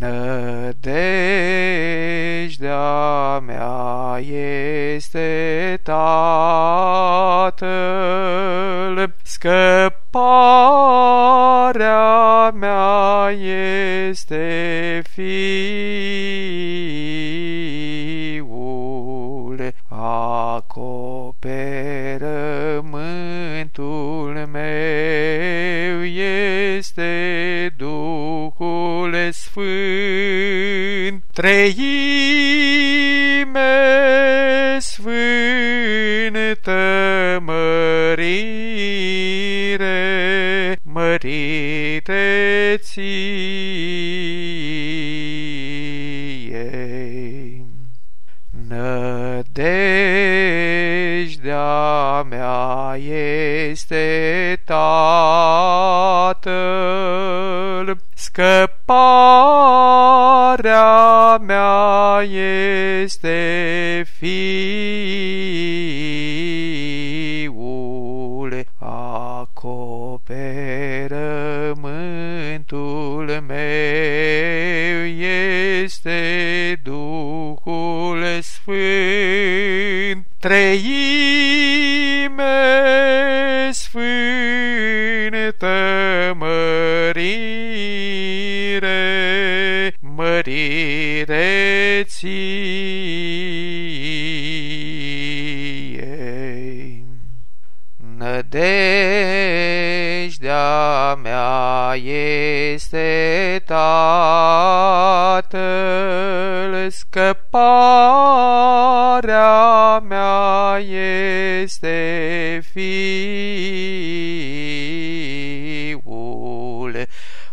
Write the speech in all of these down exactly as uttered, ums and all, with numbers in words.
Nădejdea mea este Tatăl, scăparea mea este Fiul, acoperământul meu este Duhul Sfânt, Treime sfântă mărire, mărite ție. Nădejdea mea este Tatăl, scăparea mea este Fiul, acoperământul meu este Duhul Sfânt, Treime sfântă mărire, mărire ție. Nădejdea mea este Tatăl, scăparea mea este Fiul,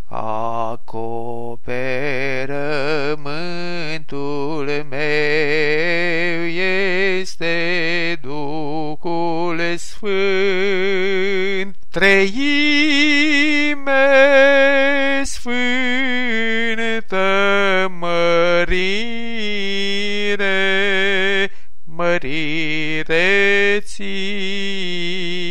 acoperământul meu este Duhul Sfânt, Treime sfântă mărire, mărire ție.